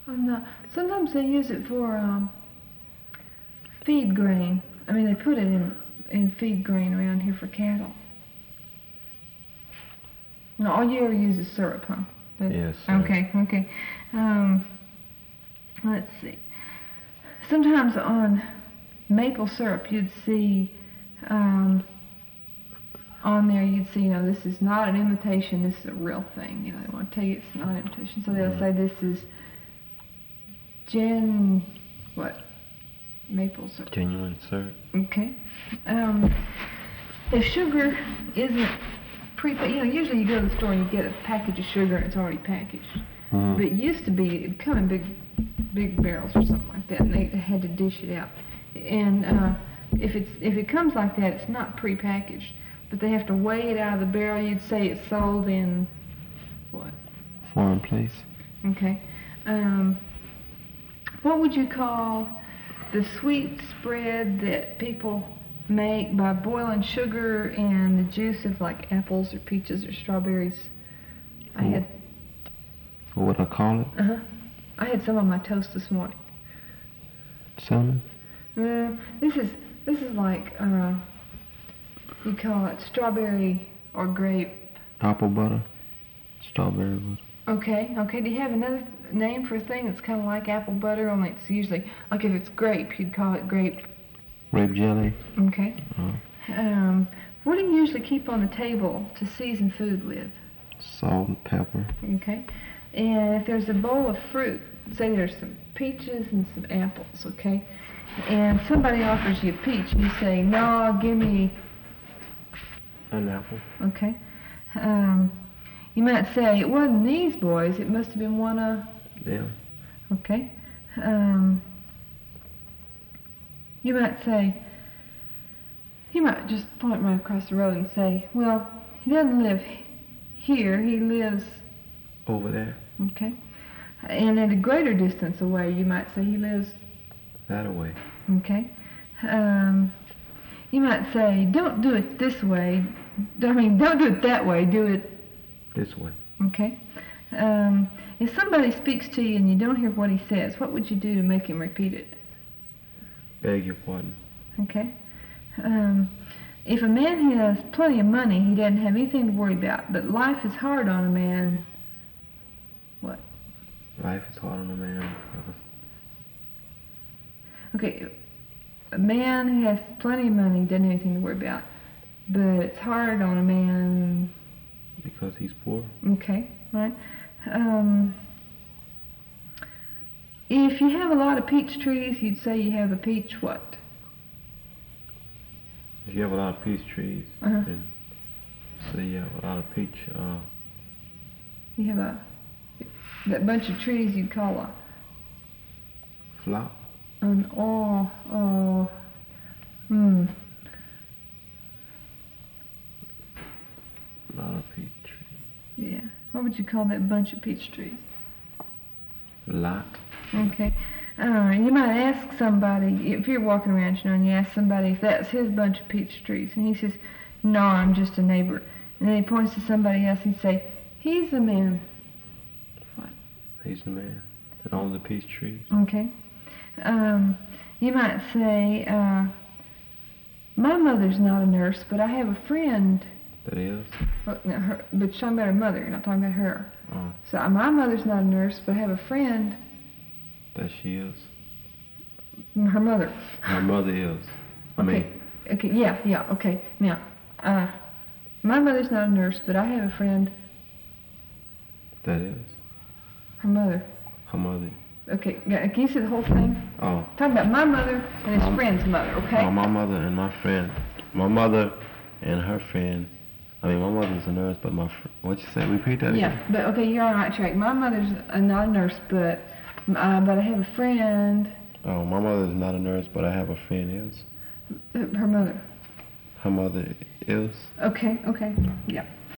No. Sometimes they use it for feed grain. I mean, they put it in feed grain around here for cattle. No, all you ever use is syrup, huh? Yes. Okay. Let's see. Sometimes on maple syrup, you'd see on there, you'd see, this is not an imitation, this is a real thing. They want to tell you it's not an imitation. So they'll say this is maple syrup. Genuine syrup. Okay. If sugar isn't usually you go to the store and you get a package of sugar and it's already packaged. Mm-hmm. But it used to be, it'd come in big barrels or something like that, and they had to dish it out. And if it comes like that, it's not prepackaged, but they have to weigh it out of the barrel. You'd say it's sold in what? Foreign place. Okay. What would you call the sweet spread that people make by boiling sugar and the juice of like apples or peaches or strawberries? What would I call it? I had some on my toast this morning. Cinnamon? This is like you call it strawberry or grape. Apple butter. Strawberry butter. Okay. Do you have another name for a thing that's kind of like apple butter? Only it's usually like if it's grape, you'd call it grape. Grape jelly. Okay. What do you usually keep on the table to season food with? Salt and pepper. Okay. And if there's a bowl of fruit, say there's some peaches and some apples, okay? And somebody offers you a peach, and you say, no, give me an apple. Okay. You might say, it wasn't these boys, it must have been one of them. Okay. You might just point right across the road and say, well, he doesn't live here, he lives over there. Okay. And at a greater distance away, you might say he lives that way. Okay. You might say, don't do it this way. Don't do it that way, do it this way. Okay. If somebody speaks to you and you don't hear what he says, what would you do to make him repeat it? Beg your pardon. Okay. If a man has plenty of money, he doesn't have anything to worry about, but life is hard on a man, what? Life is hard on a man. Okay, a man who has plenty of money doesn't have anything to worry about, but it's hard on a man... Because he's poor. Okay, right. If you have a lot of peach trees, you'd say you have a peach what? If you have a lot of peach trees, then say you have a lot of peach... You have that bunch of trees you'd call a... Flock? A lot of peach trees. Yeah. What would you call that bunch of peach trees? Lot. Okay. You might ask somebody, if you're walking around, and you ask somebody if that's his bunch of peach trees, and he says, no, I'm just a neighbor. And then he points to somebody else and say, he's the man. What? He's the man that owns the peach trees. Okay. You might say, my mother's not a nurse, but I have a friend. That is? But you're talking about her mother, you're not talking about her. Oh. So my mother's not a nurse, but I have a friend. That she is? Her mother. Her mother is. Okay, yeah, okay. Now, my mother's not a nurse, but I have a friend. That is? Her mother. Her mother. Okay, can you see the whole thing? Oh. Talking about my mother and his friend's mother, okay? Oh, my mother and my friend. My mother and her friend. My mother's a nurse, but what you say? Repeat that again? Yeah, but okay, you're on the right track. My mother's not a nurse, but I have a friend. Oh, my mother's not a nurse, but I have a friend is. Her mother. Her mother is. Okay, yeah.